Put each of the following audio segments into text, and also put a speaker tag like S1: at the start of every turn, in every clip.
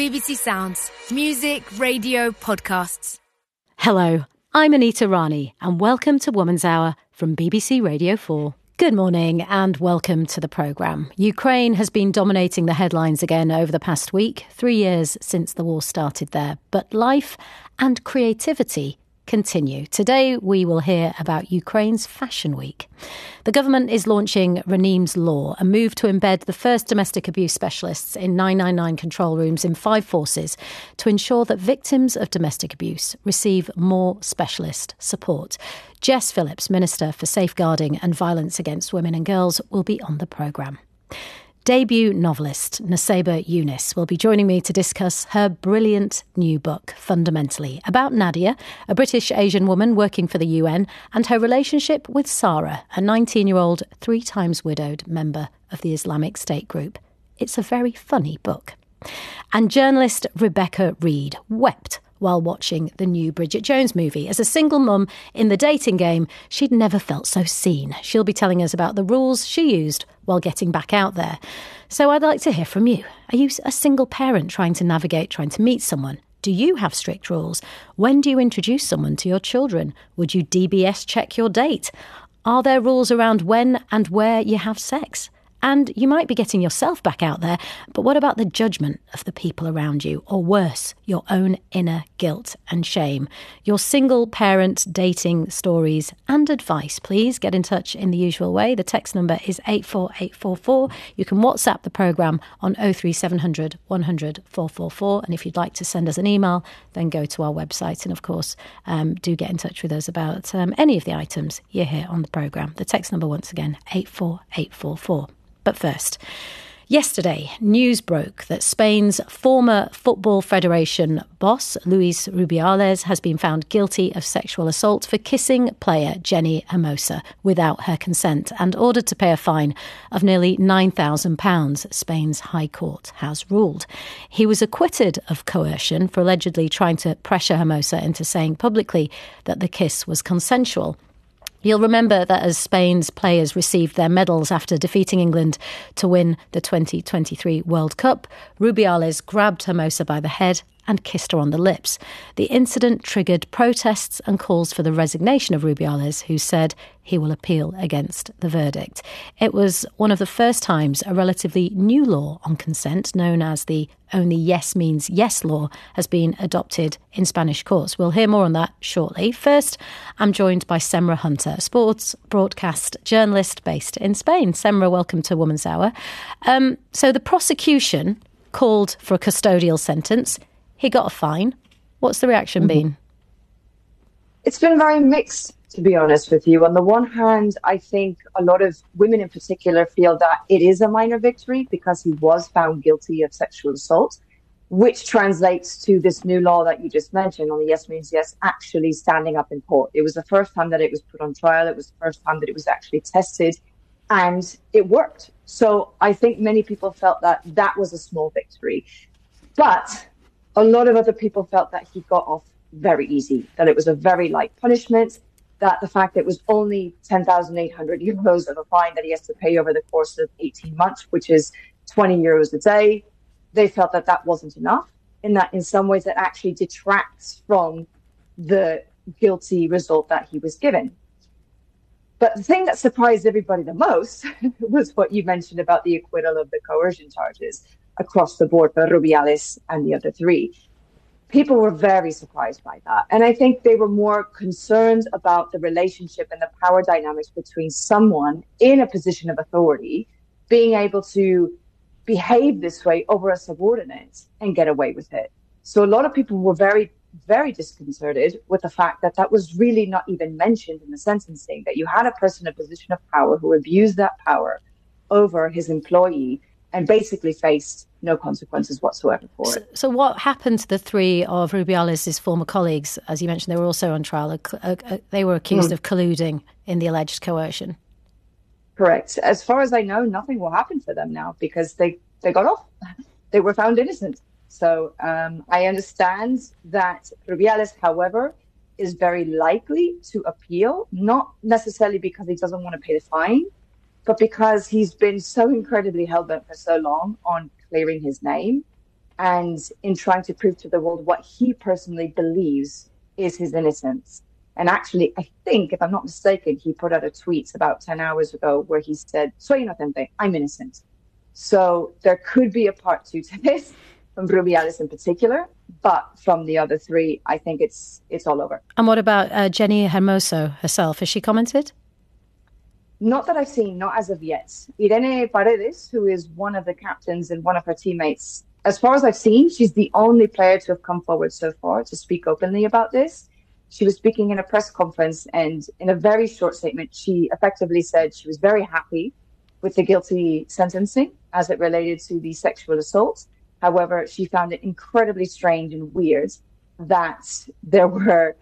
S1: BBC Sounds. Music, radio, podcasts.
S2: Hello, I'm Anita Rani and welcome to Woman's Hour from BBC Radio 4. Good morning and welcome to the programme. Ukraine has been dominating the headlines again over the past week, 3 years since the war started there. But life and creativity continue. Today we will hear about Ukraine's Fashion Week. The government is launching Raneem's Law, a move to embed the first domestic abuse specialists in 999 control rooms in 5 forces to ensure that victims of domestic abuse receive more specialist support. Jess Phillips, Minister for Safeguarding and Violence Against Women and Girls, will be on the programme. Debut novelist Nusayba Yunus will be joining me to discuss her brilliant new book, Fundamentally, about Nadia, a British Asian woman working for the UN, and her relationship with Sarah, a 19-year-old, 3 times widowed member of the Islamic State group. It's a very funny book. And journalist Rebecca Reed wept while watching the new Bridget Jones movie. As a single mum in the dating game, she'd never felt so seen. She'll be telling us about the rules she used while getting back out there. So I'd like to hear from you. Are you a single parent trying to meet someone? Do you have strict rules? When do you introduce someone to your children? Would you DBS check your date? Are there rules around when and where you have sex? And you might be getting yourself back out there, but what about the judgment of the people around you? Or worse, your own inner guilt and shame? Your single parent dating stories and advice, please get in touch in the usual way. The text number is 84844. You can WhatsApp the programme on 03700 100 444. And if you'd like to send us an email, then go to our website. And of course, do get in touch with us about any of the items you hear on the programme. The text number once again, 84844. But first, yesterday, news broke that Spain's former Football Federation boss, Luis Rubiales, has been found guilty of sexual assault for kissing player Jenni Hermosa without her consent and ordered to pay a fine of nearly £9,000, Spain's High Court has ruled. He was acquitted of coercion for allegedly trying to pressure Hermosa into saying publicly that the kiss was consensual. You'll remember that as Spain's players received their medals after defeating England to win the 2023 World Cup, Rubiales grabbed Hermosa by the head and kissed her on the lips. The incident triggered protests and calls for the resignation of Rubiales, who said he will appeal against the verdict. It was one of the first times a relatively new law on consent, known as the Only Yes Means Yes law, has been adopted in Spanish courts. We'll hear more on that shortly. First, I'm joined by Semra Hunter, a sports broadcast journalist based in Spain. Semra, welcome to Woman's Hour. So the prosecution called for a custodial sentence. He got a fine. What's the reaction been?
S3: It's been very mixed, to be honest with you. On the one hand, I think a lot of women in particular feel that it is a minor victory because he was found guilty of sexual assault, which translates to this new law that you just mentioned, Only Yes Means Yes, actually standing up in court. It was the first time that it was put on trial. It was the first time that it was actually tested, and it worked. So I think many people felt that that was a small victory. But a lot of other people felt that he got off very easy, that it was a very light punishment, that the fact that it was only 10,800 euros of a fine that he has to pay over the course of 18 months, which is 20 euros a day, they felt that that wasn't enough, in that in some ways it actually detracts from the guilty result that he was given. But the thing that surprised everybody the most was what you mentioned about the acquittal of the coercion charges across the board for Rubiales and the other 3. People were very surprised by that. And I think they were more concerned about the relationship and the power dynamics between someone in a position of authority being able to behave this way over a subordinate and get away with it. So a lot of people were very, very disconcerted with the fact that that was really not even mentioned in the sentencing, that you had a person in a position of power who abused that power over his employee and basically faced no consequences whatsoever for it.
S2: So what happened to the 3 of Rubiales' former colleagues? As you mentioned, they were also on trial. They were accused of colluding in the alleged coercion.
S3: Correct. As far as I know, nothing will happen for them now because they got off. They were found innocent. So I understand that Rubiales, however, is very likely to appeal, not necessarily because he doesn't want to pay the fine, but because he's been so incredibly hell-bent for so long on clearing his name and in trying to prove to the world what he personally believes is his innocence. And actually, I think, if I'm not mistaken, he put out a tweet about 10 hours ago where he said, "Soy inocente, I'm innocent." So there could be a part two to this, from Rubiales in particular, but from the other three, I think it's all over.
S2: And what about Jenny Hermoso herself? Has she commented?
S3: Not that I've seen, not as of yet. Irene Paredes, who is one of the captains and one of her teammates, as far as I've seen, she's the only player to have come forward so far to speak openly about this. She was speaking in a press conference, and in a very short statement, she effectively said she was very happy with the guilty sentencing as it related to the sexual assault. However, she found it incredibly strange and weird that there were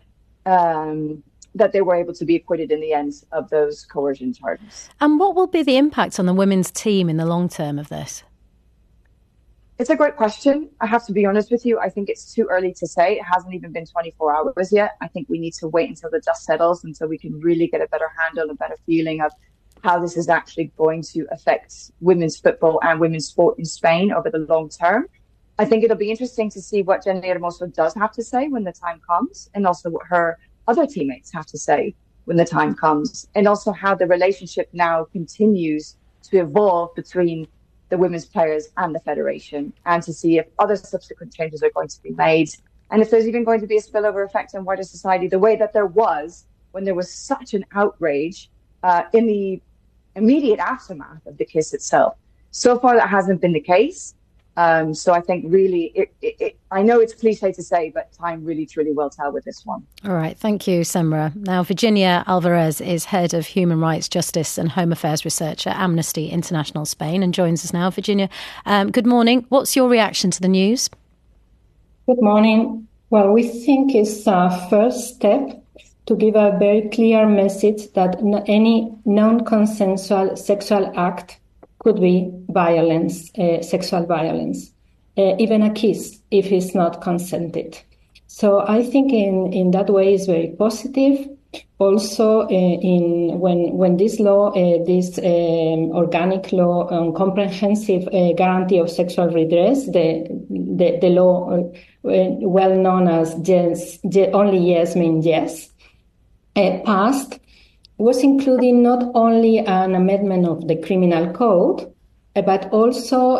S3: that they were able to be acquitted in the end of those coercion charges.
S2: And what will be the impact on the women's team in the long term of this?
S3: It's a great question. I have to be honest with you. I think it's too early to say. It hasn't even been 24 hours yet. I think we need to wait until the dust settles, until we can really get a better handle, a better feeling of how this is actually going to affect women's football and women's sport in Spain over the long term. I think it'll be interesting to see what Jenny Hermoso does have to say when the time comes, and also what her other teammates have to say when the time comes, and also how the relationship now continues to evolve between the women's players and the federation, and to see if other subsequent changes are going to be made, and if there's even going to be a spillover effect on wider society, the way that there was when there was such an outrage in the immediate aftermath of the kiss itself. So far, that hasn't been the case. So I think really, I know it's cliche to say, but time really truly will tell with this one.
S2: All right. Thank you, Semra. Now, Virginia Alvarez is Head of Human Rights, Justice and Home Affairs Research at Amnesty International Spain and joins us now. Virginia, good morning. What's your reaction to the news?
S4: Good morning. Well, we think it's a first step to give a very clear message that any non-consensual sexual act could be violence, sexual violence, even a kiss if it's not consented. So I think in that way is very positive. Also, when this law, this organic law on comprehensive guarantee of sexual redress, the law well known as yes, only yes means yes, passed, was including not only an amendment of the criminal code, but also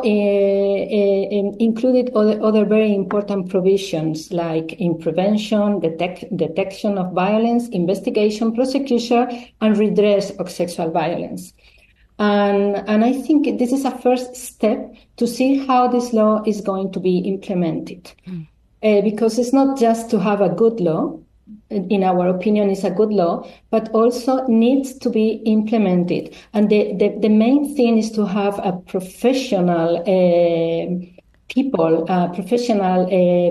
S4: included other very important provisions like in prevention, detection of violence, investigation, prosecution, and redress of sexual violence. And I think this is a first step to see how this law is going to be implemented. Because it's not just to have a good law, in our opinion, is a good law, but also needs to be implemented. And the main thing is to have a professional professional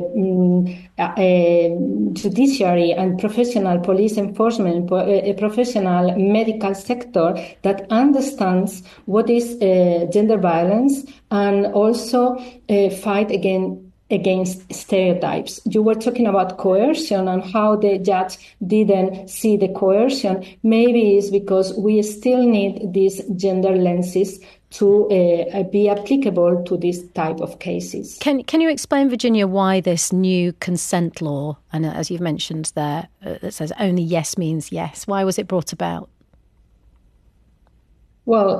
S4: judiciary and professional police enforcement, a professional medical sector that understands what is gender violence and also fight against stereotypes. You were talking about coercion and how the judge didn't see the coercion. Maybe it's because we still need these gender lenses to be applicable to this type of cases.
S2: Can you explain, Virginia, why this new consent law, and as you've mentioned there, that says only yes means yes, why was it brought about? Well,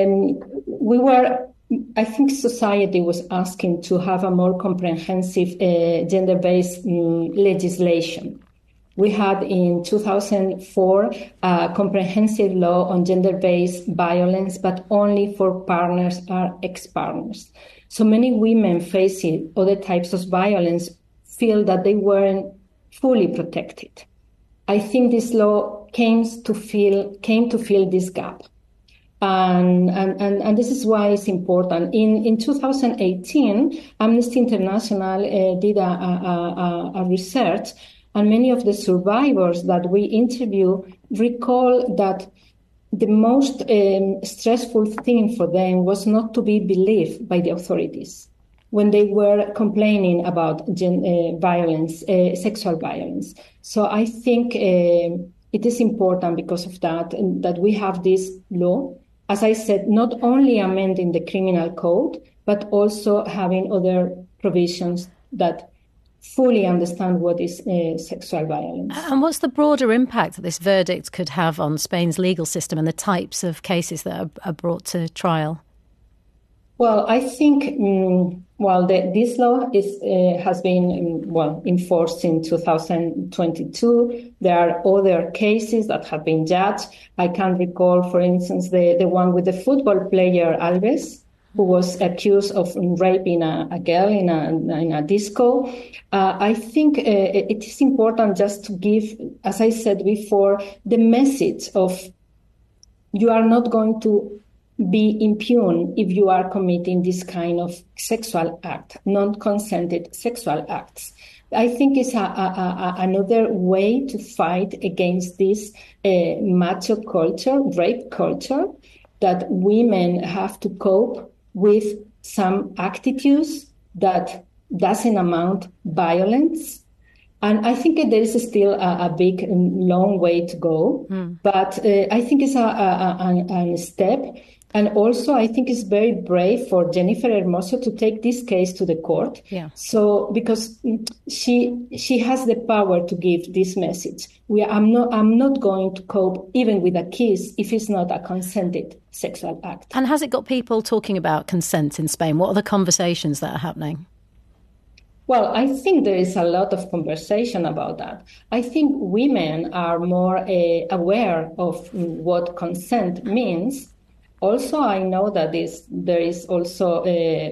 S4: I think society was asking to have a more comprehensive gender-based legislation. We had in 2004 a comprehensive law on gender-based violence, but only for partners or ex-partners. So many women facing other types of violence feel that they weren't fully protected. I think this law came to fill this gap. And this is why it's important. In 2018, Amnesty International did a research, and many of the survivors that we interview recall that the most stressful thing for them was not to be believed by the authorities when they were complaining about violence, sexual violence. So I think it is important because of that we have this law. As I said, not only amending the criminal code, but also having other provisions that fully understand what is sexual violence.
S2: And what's the broader impact that this verdict could have on Spain's legal system and the types of cases that are brought to trial?
S4: Well, I think this law has been enforced in 2022. There are other cases that have been judged. I can recall, for instance, the one with the football player Alves, who was accused of raping a girl in a disco. I think it is important just to give, as I said before, the message of you are not going to be impugned if you are committing this kind of sexual act, non-consented sexual acts. I think it's another way to fight against this macho culture, rape culture, that women have to cope with some attitudes that doesn't amount violence. And I think there is still a big, long way to go. But I think it's a step. And also, I think it's very brave for Jennifer Hermoso to take this case to the court.
S2: Yeah.
S4: So, because she has the power to give this message. I'm not going to cope even with a kiss if it's not a consented sexual act.
S2: And has it got people talking about consent in Spain? What are the conversations that are happening?
S4: Well, I think there is a lot of conversation about that. I think women are more aware of what consent means. Also, I know that there is also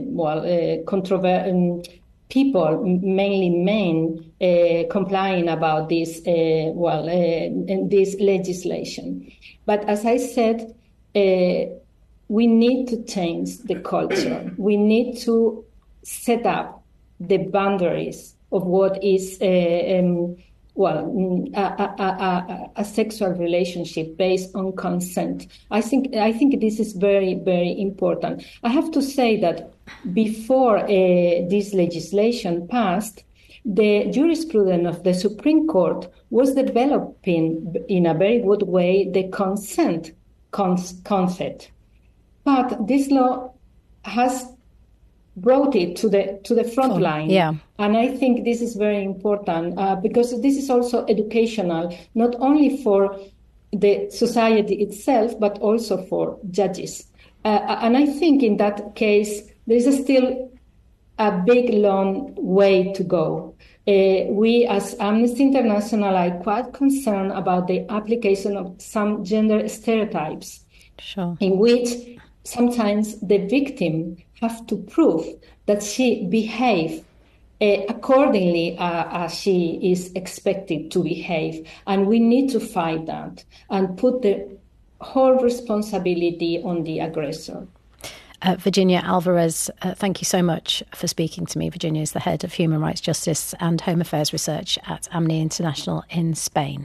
S4: people, mainly men, complying about this this legislation. But as I said, we need to change the culture. We need to set up the boundaries of what is a sexual relationship based on consent. I think this is very, very important. I have to say that before this legislation passed, the jurisprudence of the Supreme Court was developing in a very good way the consent concept. But this law has brought it to the front line.
S2: Yeah.
S4: And I think this is very important because this is also educational, not only for the society itself, but also for judges. And I think in that case, there is still a big, long way to go. We, as Amnesty International, are quite concerned about the application of some gender stereotypes, in which sometimes the victim have to prove that she behaved accordingly as she is expected to behave. And we need to fight that and put the whole responsibility on the aggressor.
S2: Virginia Alvarez, thank you so much for speaking to me. Virginia is the head of Human Rights Justice and Home Affairs Research at Amnesty International in Spain.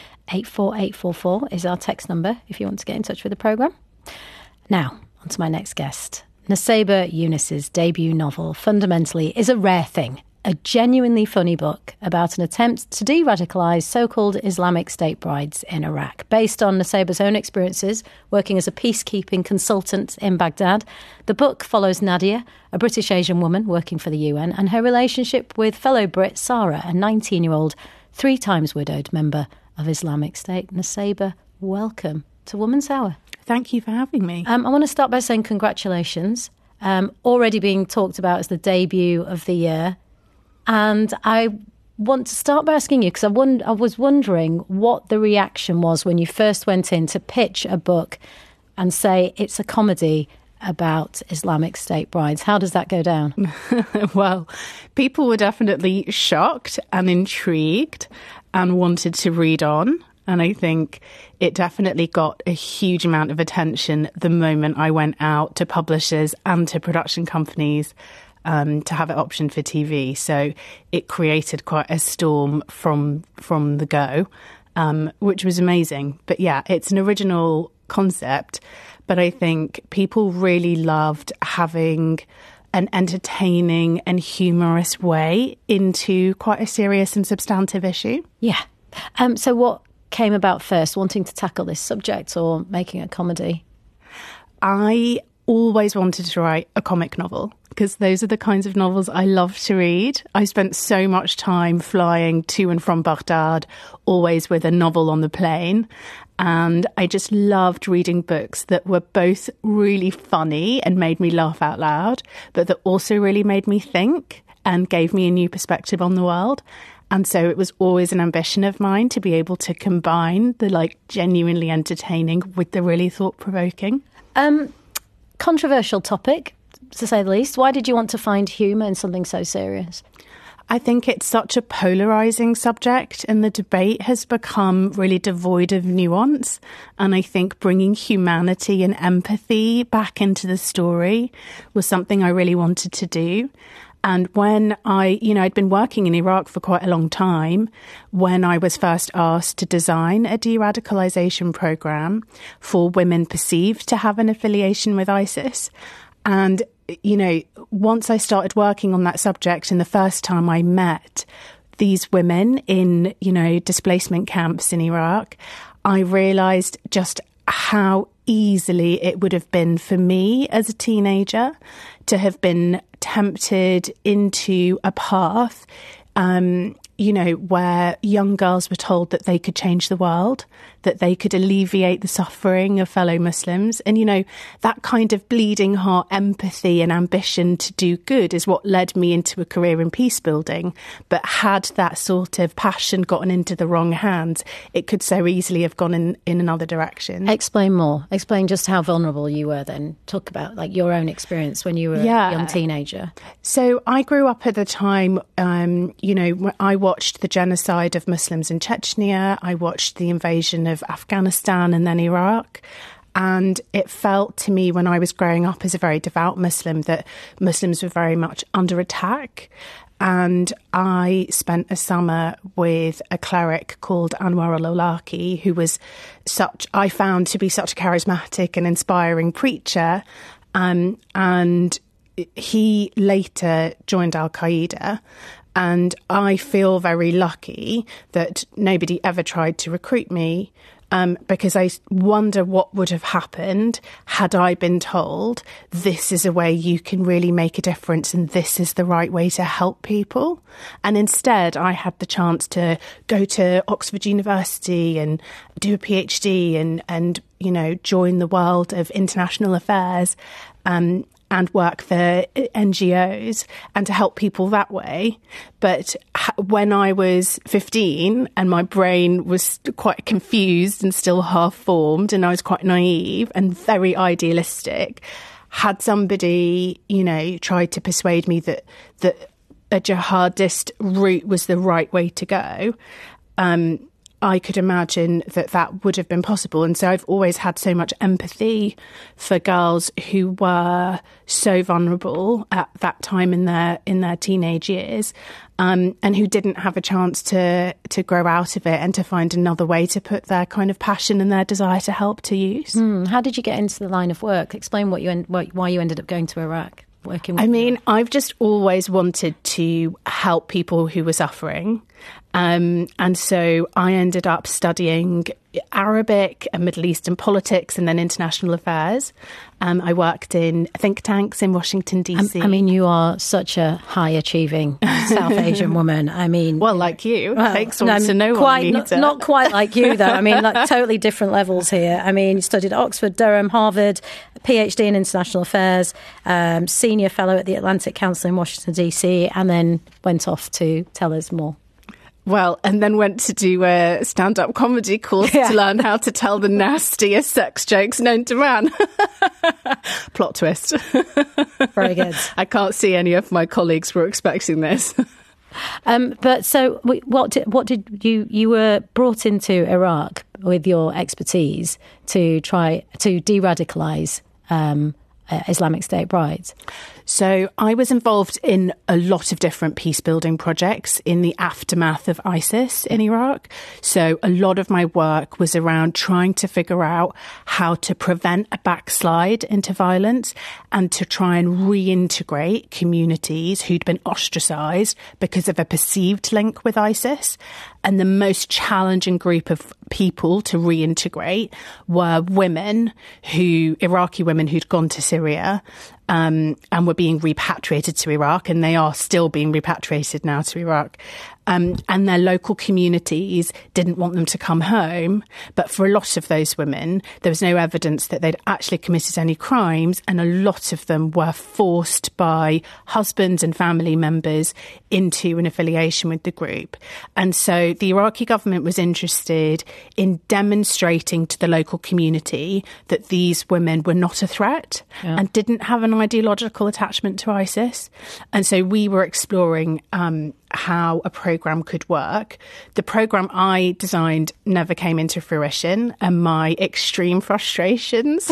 S2: 84844 is our text number if you want to get in touch with the programme. Now, on to my next guest. Nusayba Younus's debut novel, Fundamentally, is a rare thing, a genuinely funny book about an attempt to de-radicalise so-called Islamic State brides in Iraq. Based on Nusayba's own experiences working as a peacekeeping consultant in Baghdad, the book follows Nadia, a British Asian woman working for the UN, and her relationship with fellow Brit Sarah, a 19-year-old, 3 times widowed member of Islamic State. Nusayba, welcome to Woman's Hour.
S5: Thank you for having me.
S2: I want to start by saying congratulations. Already being talked about as the debut of the year. And I want to start by asking you, because I was wondering what the reaction was when you first went in to pitch a book and say it's a comedy about Islamic State brides. How does that go down?
S5: Well, people were definitely shocked and intrigued and wanted to read on. And I think it definitely got a huge amount of attention the moment I went out to publishers and to production companies to have it optioned for TV. So it created quite a storm from the go, which was amazing. But yeah, it's an original concept. But I think people really loved having an entertaining and humorous way into quite a serious and substantive issue.
S2: Yeah. So what came about first, wanting to tackle this subject or making a comedy?
S5: I always wanted to write a comic novel, because those are the kinds of novels I love to read. I spent so much time flying to and from Baghdad, always with a novel on the plane. And I just loved reading books that were both really funny and made me laugh out loud, but that also really made me think and gave me a new perspective on the world. And so it was always an ambition of mine to be able to combine the genuinely entertaining with the really thought-provoking.
S2: Controversial topic, to say the least. Why did you want to find humour in something so serious?
S5: I think it's such a polarising subject, and the debate has become really devoid of nuance. And I think bringing humanity and empathy back into the story was something I really wanted to do. And when I'd been working in Iraq for quite a long time, when I was first asked to design a de-radicalisation programme for women perceived to have an affiliation with ISIS. And, once I started working on that subject, and the first time I met these women in, displacement camps in Iraq, I realised just how easily it would have been for me as a teenager to have been tempted into a path, where young girls were told that they could change the world, that they could alleviate the suffering of fellow Muslims. And, that kind of bleeding heart empathy and ambition to do good is what led me into a career in peace building. But had that sort of passion gotten into the wrong hands, it could so easily have gone in another direction.
S2: Explain more. Explain just how vulnerable you were then. Talk about your own experience when you were a young teenager.
S5: So I grew up at the time, I watched the genocide of Muslims in Chechnya. I watched the invasion of Afghanistan and then Iraq. And it felt to me when I was growing up as a very devout Muslim that Muslims were very much under attack. And I spent a summer with a cleric called Anwar al-Awlaki, who was I found to be such a charismatic and inspiring preacher. And he later joined Al-Qaeda. And I feel very lucky that nobody ever tried to recruit me, because I wonder what would have happened had I been told this is a way you can really make a difference and this is the right way to help people. And instead, I had the chance to go to Oxford University and do a PhD and join the world of international affairs. And work for NGOs and to help people that way. But when I was 15 and my brain was quite confused and still half formed, and I was quite naive and very idealistic, had somebody, tried to persuade me that a jihadist route was the right way to go, I could imagine that would have been possible. And so I've always had so much empathy for girls who were so vulnerable at that time in their teenage years, and who didn't have a chance to grow out of it and to find another way to put their kind of passion and their desire to help to use.
S2: How did you get into the line of work? Explain why you ended up going to Iraq.
S5: I've just always wanted to help people who were suffering. And so I ended up studying Arabic and Middle Eastern politics and then international affairs. I worked in think tanks in Washington, D.C.
S2: You are such a high-achieving South Asian woman.
S5: Well, like you. It takes one to know what you need.
S2: Not quite like you, though. Totally different levels here. You studied at Oxford, Durham, Harvard, PhD in international affairs, senior fellow at the Atlantic Council in Washington, D.C., and then went off to tell us more.
S5: Well, and then went to do a stand-up comedy course to learn how to tell the nastiest sex jokes known to man. Plot twist.
S2: Very good.
S5: I can't see any of my colleagues were expecting this.
S2: But so what did you were brought into Iraq with your expertise to try to de-radicalise Islamic State brides?
S5: So I was involved in a lot of different peace building projects in the aftermath of ISIS in Iraq. So a lot of my work was around trying to figure out how to prevent a backslide into violence and to try and reintegrate communities who'd been ostracized because of a perceived link with ISIS. And the most challenging group of people to reintegrate were Iraqi women who'd gone to Syria and were being repatriated to Iraq, and they are still being repatriated now to Iraq. And their local communities didn't want them to come home. But for a lot of those women, there was no evidence that they'd actually committed any crimes. And a lot of them were forced by husbands and family members into an affiliation with the group. And so the Iraqi government was interested in demonstrating to the local community that these women were not a threat and didn't have an ideological attachment to ISIS. And so we were exploring how a programme could work. The programme I designed never came into fruition, and my extreme frustrations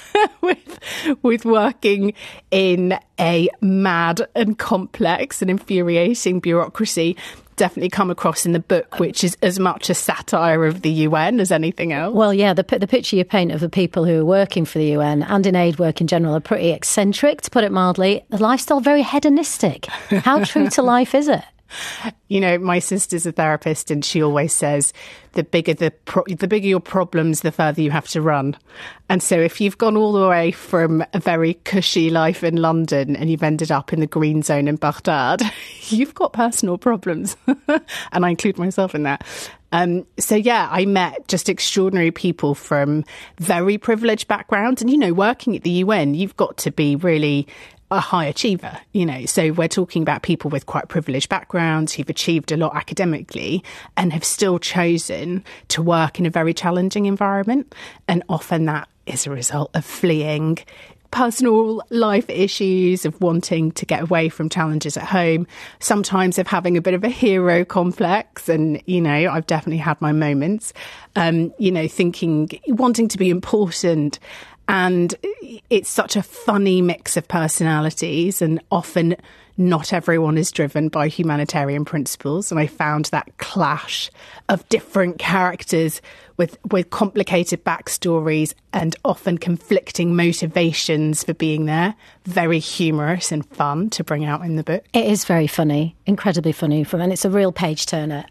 S5: with working in a mad and complex and infuriating bureaucracy definitely come across in the book, which is as much a satire of the UN as anything else.
S2: Well, yeah, the picture you paint of the people who are working for the UN and in aid work in general are pretty eccentric, to put it mildly. The lifestyle very hedonistic. How true to life is it?
S5: You know, my sister's a therapist, and she always says the bigger your problems, the further you have to run. And so if you've gone all the way from a very cushy life in London and you've ended up in the green zone in Baghdad, you've got personal problems. And I include myself in that. So, yeah, I met just extraordinary people from very privileged backgrounds. And, you know, working at the UN, you've got to be really a high achiever, you know. So we're talking about people with quite privileged backgrounds who've achieved a lot academically and have still chosen to work in a very challenging environment. And often that is a result of fleeing personal life issues, of wanting to get away from challenges at home, sometimes of having a bit of a hero complex. And, you know, I've definitely had my moments, you know, wanting to be important. And it's such a funny mix of personalities, and often not everyone is driven by humanitarian principles. And I found that clash of different characters with complicated backstories and often conflicting motivations for being there very humorous and fun to bring out in the book.
S2: It is very funny, incredibly funny, and it's a real page turner.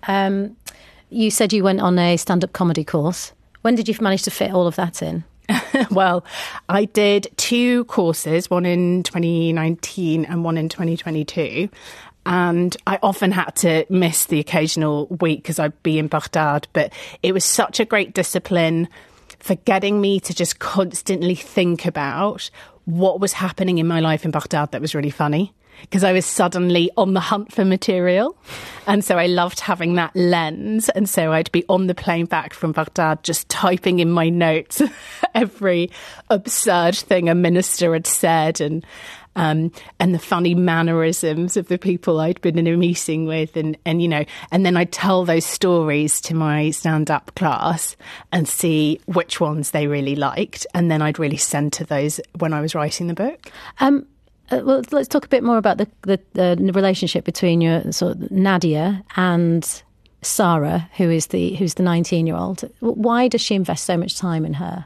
S2: You said you went on a stand-up comedy course. When did you manage to fit all of that in?
S5: Well, I did 2 courses, one in 2019 and one in 2022. And I often had to miss the occasional week because I'd be in Baghdad. But it was such a great discipline for getting me to just constantly think about what was happening in my life in Baghdad that was really funny, because I was suddenly on the hunt for material. And so I loved having that lens. And so I'd be on the plane back from Baghdad just typing in my notes every absurd thing a minister had said, and the funny mannerisms of the people I'd been in a meeting with. And you know, and then I'd tell those stories to my stand-up class and see which ones they really liked. And then I'd really centre those when I was writing the book.
S2: Well, let's talk a bit more about the relationship between your sort of Nadia and Sarah, who's the 19-year-old. Why does she invest so much time in her?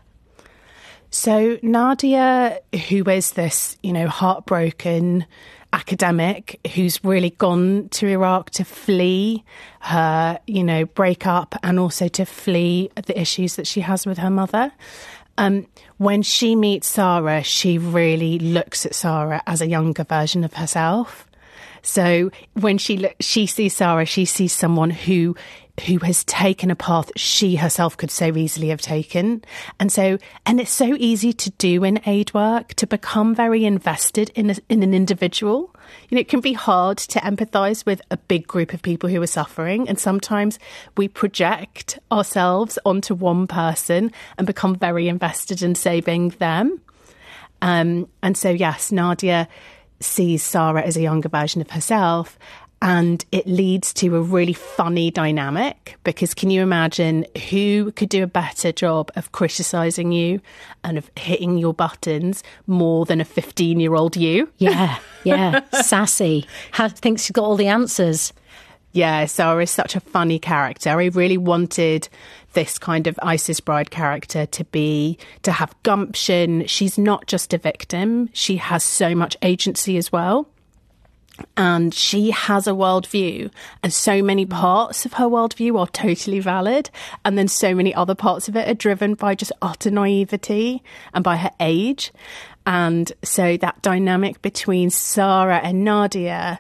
S5: So Nadia, who is this, you know, heartbroken academic who's really gone to Iraq to flee her, you know, breakup, and also to flee the issues that she has with her mother. When she meets Sarah, she really looks at Sarah as a younger version of herself. So when she sees Sarah, she sees someone who has taken a path she herself could so easily have taken. And it's so easy to do in aid work, to become very invested in an individual. You know, it can be hard to empathise with a big group of people who are suffering. And sometimes we project ourselves onto one person and become very invested in saving them. And so, yes, Nadia sees Sarah as a younger version of herself. And it leads to a really funny dynamic, because can you imagine who could do a better job of criticising you and of hitting your buttons more than a 15-year-old you?
S2: Yeah, sassy. Thinks she's got all the answers.
S5: Yeah, Sarah is such a funny character. I really wanted this kind of Isis Bride character to have gumption. She's not just a victim. She has so much agency as well. And she has a worldview, and so many parts of her worldview are totally valid. And then so many other parts of it are driven by just utter naivety and by her age. And so that dynamic between Sarah and Nadia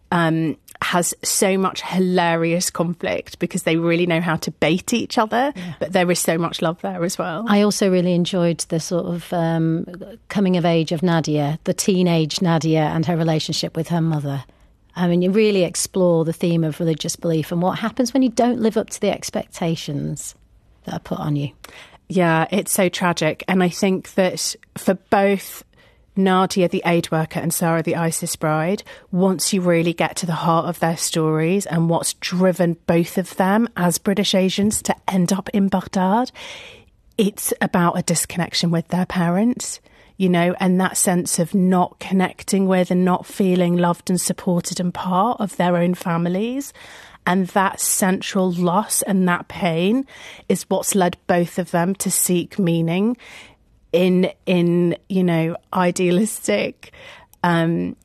S5: has so much hilarious conflict, because they really know how to bait each other. Yeah. But there is so much love there as well.
S2: I also really enjoyed the sort of coming of age of Nadia, the teenage Nadia, and her relationship with her mother. I mean, you really explore the theme of religious belief and what happens when you don't live up to the expectations that are put on you.
S5: Yeah, it's so tragic. And I think that for both Nadia, the aid worker, and Sarah, the Isis Bride, once you really get to the heart of their stories and what's driven both of them as British Asians to end up in Baghdad, it's about a disconnection with their parents, you know, and that sense of not connecting with and not feeling loved and supported and part of their own families. And that central loss and that pain is what's led both of them to seek meaning in you know, idealistic, in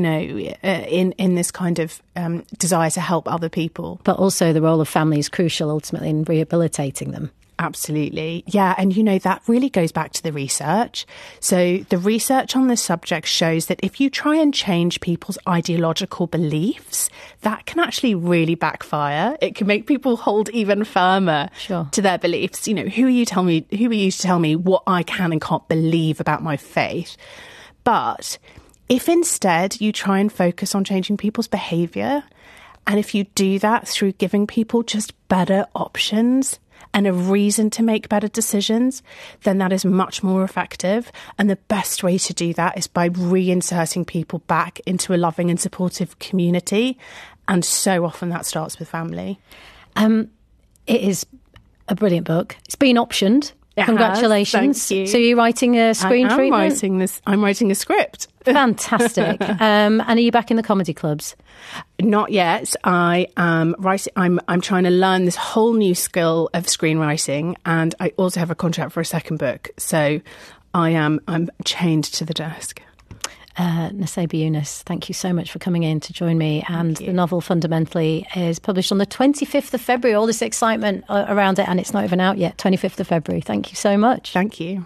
S5: this kind of desire to help other people.
S2: But also the role of family is crucial ultimately in rehabilitating them.
S5: Absolutely. Yeah. And, you know, that really goes back to the research. So the research on this subject shows that if you try and change people's ideological beliefs, that can actually really backfire. It can make people hold even firmer to their beliefs. You know, who are you to tell me what I can and can't believe about my faith? But if instead you try and focus on changing people's behaviour, and if you do that through giving people just better options and a reason to make better decisions, then that is much more effective. And the best way to do that is by reinserting people back into a loving and supportive community. And so often that starts with family.
S2: It is a brilliant book. It's been optioned. Congratulations.
S5: Thank you.
S2: So you're writing a screen treatment?
S5: I'm writing a script.
S2: Fantastic. And are you back in the comedy clubs?
S5: Not yet. I am writing. I'm trying to learn this whole new skill of screenwriting, and I also have a contract for a second book. So I'm chained to the desk.
S2: Nusayba Yunus, thank you so much for coming in to join me. And the novel fundamentally is published on the 25th of February. All this excitement around it, and it's not even out yet. 25th of February. Thank you so much.
S5: Thank you.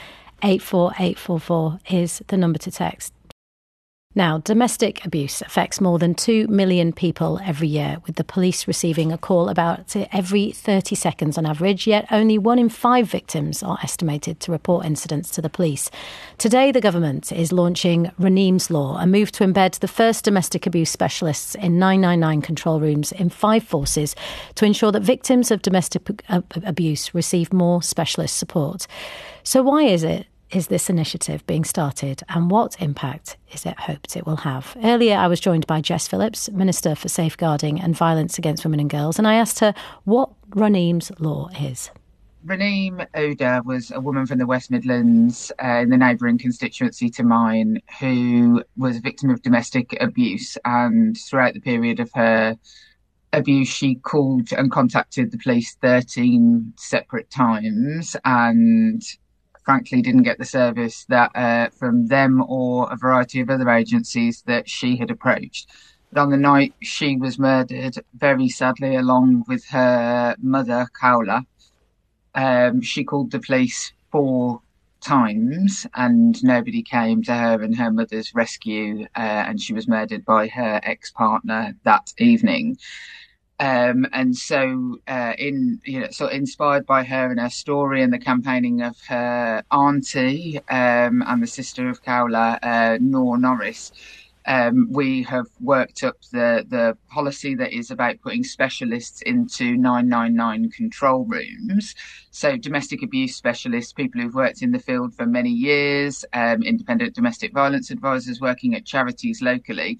S2: 84844 is the number to text. Now, domestic abuse affects more than 2 million people every year, with the police receiving a call about every 30 seconds on average, yet only 1 in 5 victims are estimated to report incidents to the police. Today, the government is launching Raneem's Law, a move to embed the first domestic abuse specialists in 999 control rooms in 5 forces to ensure that victims of domestic abuse receive more specialist support. So why is this initiative being started, and what impact is it hoped it will have? Earlier, I was joined by Jess Phillips, Minister for Safeguarding and Violence Against Women and Girls, and I asked her what Raneem's Law is.
S6: Raneem Oda was a woman from the West Midlands in the neighbouring constituency to mine who was a victim of domestic abuse, and throughout the period of her abuse, she called and contacted the police 13 separate times and frankly didn't get the service that from them or a variety of other agencies that she had approached. But on the night she was murdered, very sadly, along with her mother, Kaula, she called the police 4 times and nobody came to her and her mother's rescue, and she was murdered by her ex-partner that evening. And so, inspired by her and her story and the campaigning of her auntie and the sister of Kaula, Noor Norris, we have worked up the policy that is about putting specialists into 999 control rooms. So domestic abuse specialists, people who've worked in the field for many years, independent domestic violence advisors working at charities locally,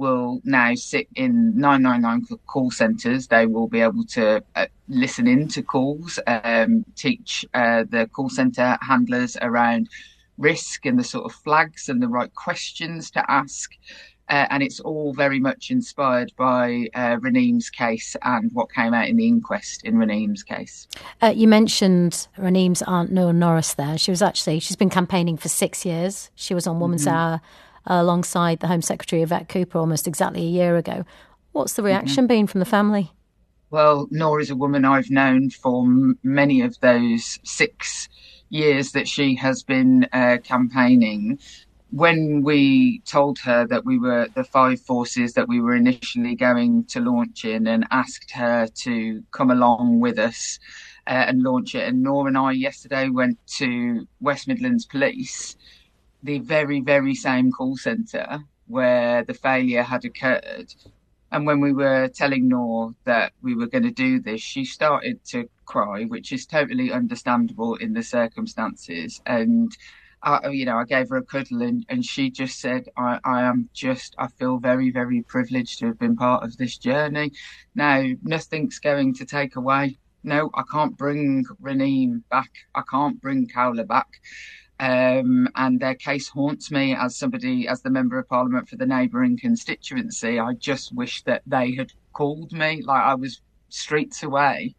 S6: will now sit in 999 call centres. They will be able to listen in to calls, teach the call centre handlers around risk and the sort of flags and the right questions to ask. And it's all very much inspired by Raneem's case and what came out in the inquest in Raneem's case.
S2: You mentioned Raneem's aunt, Noor Norris, there. She's been campaigning for 6 years. She was on Woman's Hour alongside the Home Secretary, Yvette Cooper, almost exactly a year ago. What's the reaction been from the family?
S6: Well, Noor is a woman I've known for many of those 6 years that she has been campaigning. When we told her that we were the 5 forces that we were initially going to launch in, and asked her to come along with us and launch it, and Noor and I yesterday went to West Midlands Police, the very, very same call centre where the failure had occurred. And when we were telling Noor that we were going to do this, she started to cry, which is totally understandable in the circumstances. And I gave her a cuddle, and she just said, I feel very, very privileged to have been part of this journey. Now, nothing's going to take away. No, I can't bring Raneem back. I can't bring Cowler back. And their case haunts me as the Member of Parliament for the neighbouring constituency. I just wish that they had called me, like I was streets away.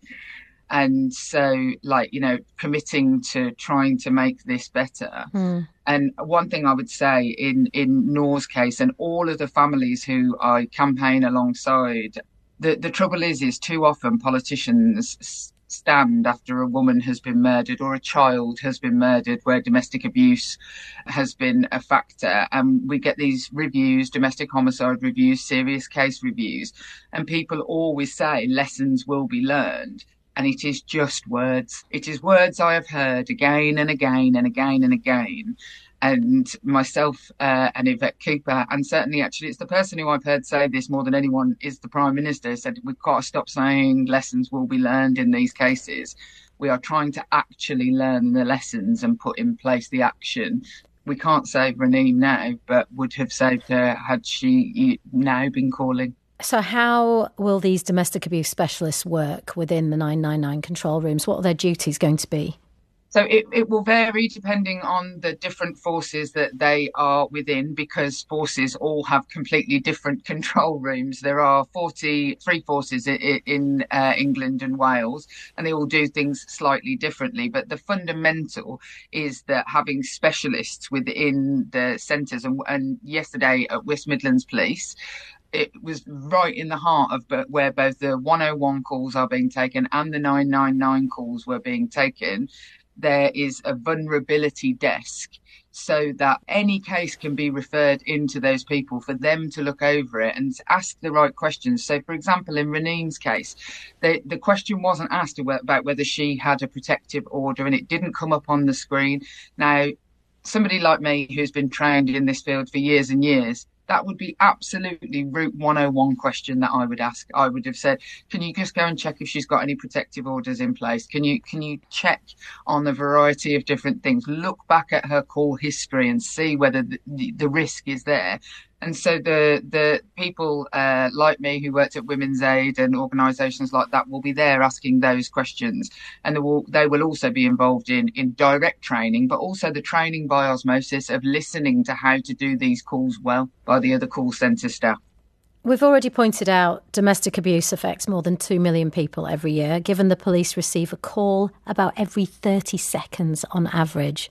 S6: And so, committing to trying to make this better. And one thing I would say in Noor's case, and all of the families who I campaign alongside, the trouble is too often politicians stand after a woman has been murdered or a child has been murdered where domestic abuse has been a factor, and we get these reviews, domestic homicide reviews, serious case reviews, and people always say lessons will be learned, and it is just words. It is words I have heard again and again and again and again. And myself and Yvette Cooper, and certainly actually it's the person who I've heard say this more than anyone is the Prime Minister, said we've got to stop saying lessons will be learned in these cases. We are trying to actually learn the lessons and put in place the action. We can't save Raneem now, but would have saved her had she now been calling.
S2: So how will these domestic abuse specialists work within the 999 control rooms? What are their duties going to be?
S6: So it will vary depending on the different forces that they are within, because forces all have completely different control rooms. There are 43 forces in England and Wales, and they all do things slightly differently. But the fundamental is that having specialists within the centres, and yesterday at West Midlands Police, it was right in the heart of where both the 101 calls are being taken and the 999 calls were being taken. There is a vulnerability desk so that any case can be referred into those people for them to look over it and ask the right questions. So, for example, in Raneem's case, the question wasn't asked about whether she had a protective order, and it didn't come up on the screen. Now, somebody like me who's been trained in this field for years and years, that would be absolutely Route 101 question that I would ask. I would have said, can you just go and check if she's got any protective orders in place? Can you check on the variety of different things? Look back at her call history and see whether the risk is there. And so the people like me who worked at Women's Aid and organisations like that will be there asking those questions. And they will also be involved in direct training, but also the training by osmosis of listening to how to do these calls well by the other call centre staff.
S2: We've already pointed out domestic abuse affects more than 2 million people every year, given the police receive a call about every 30 seconds on average.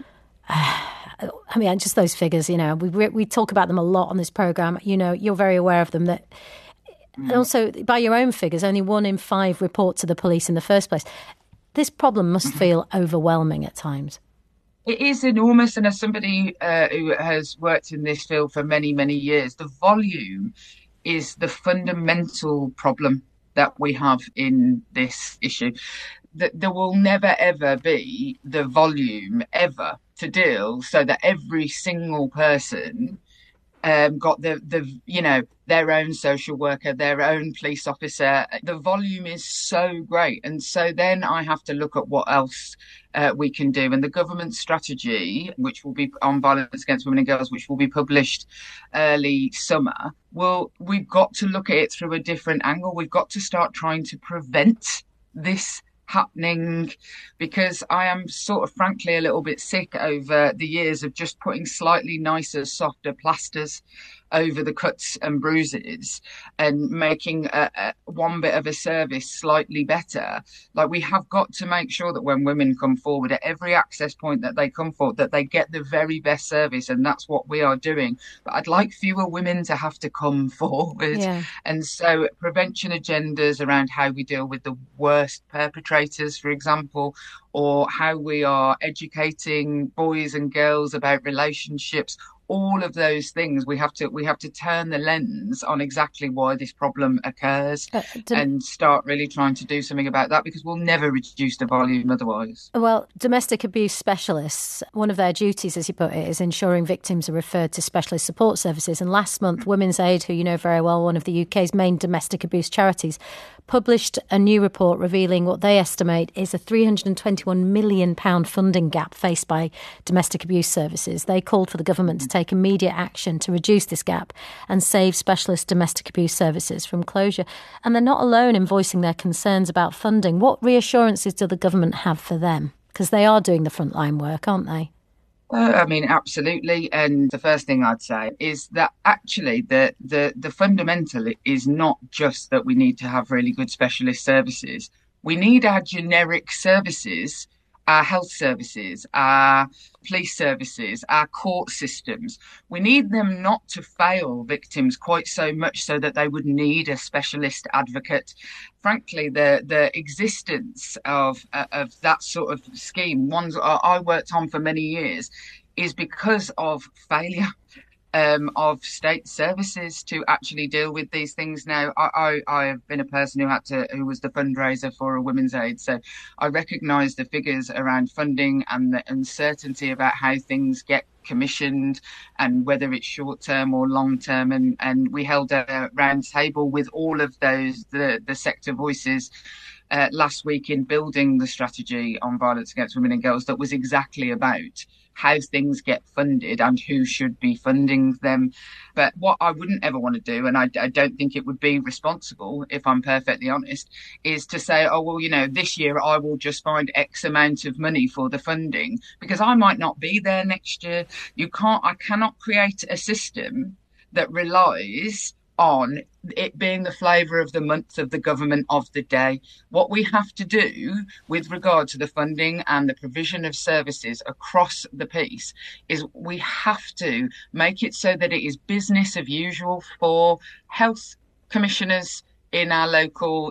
S2: I mean, just those figures, we talk about them a lot on this programme. You're very aware of them. That and also, by your own figures, only 1 in 5 report to the police in the first place. This problem must feel overwhelming at times.
S6: It is enormous. And as somebody who has worked in this field for many, many years, the volume is the fundamental problem that we have in this issue. There will never, ever be the volume ever to deal so that every single person got their own social worker, their own police officer. The volume is so great. And so then I have to look at what else we can do. And the government strategy, which will be on violence against women and girls, which will be published early summer, we've got to look at it through a different angle. We've got to start trying to prevent this happening, because I am sort of frankly a little bit sick over the years of just putting slightly nicer, softer plasters over the cuts and bruises and making one bit of a service slightly better. Like, we have got to make sure that when women come forward at every access point that they come forward, that they get the very best service, and that's what we are doing. But I'd like fewer women to have to come forward. Yeah. And so prevention agendas around how we deal with the worst perpetrators, for example, or how we are educating boys and girls about relationships, all of those things, we have to turn the lens on exactly why this problem occurs and start really trying to do something about that, because we'll never reduce the volume otherwise.
S2: Well, domestic abuse specialists, one of their duties, as you put it, is ensuring victims are referred to specialist support services. And last month, Women's Aid, who you know very well, one of the UK's main domestic abuse charities, published a new report revealing what they estimate is a £321 million funding gap faced by domestic abuse services. They called for the government to take immediate action to reduce this gap and save specialist domestic abuse services from closure. And they're not alone in voicing their concerns about funding. What reassurances do the government have for them? Because they are doing the frontline work, aren't they?
S6: Absolutely. And the first thing I'd say is that actually the fundamental is not just that we need to have really good specialist services. We need our generic services, our health services, our police services, our court systems. We need them not to fail victims quite so much so that they would need a specialist advocate. Frankly, the existence of that sort of scheme, ones I worked on for many years, is because of failure of state services to actually deal with these things. Now, I have been a person who was the fundraiser for a Women's Aid, so I recognise the figures around funding and the uncertainty about how things get commissioned and whether it's short term or long term. And we held a round table with all of those the sector voices last week in building the strategy on violence against women and girls that was exactly about how things get funded and who should be funding them. But what I wouldn't ever want to do, and I don't think it would be responsible, if I'm perfectly honest, is to say, oh, well, this year I will just find X amount of money for the funding, because I might not be there next year. I cannot create a system that relies on it being the flavour of the month of the government of the day. What we have to do with regard to the funding and the provision of services across the piece is we have to make it so that it is business as usual for health commissioners in our local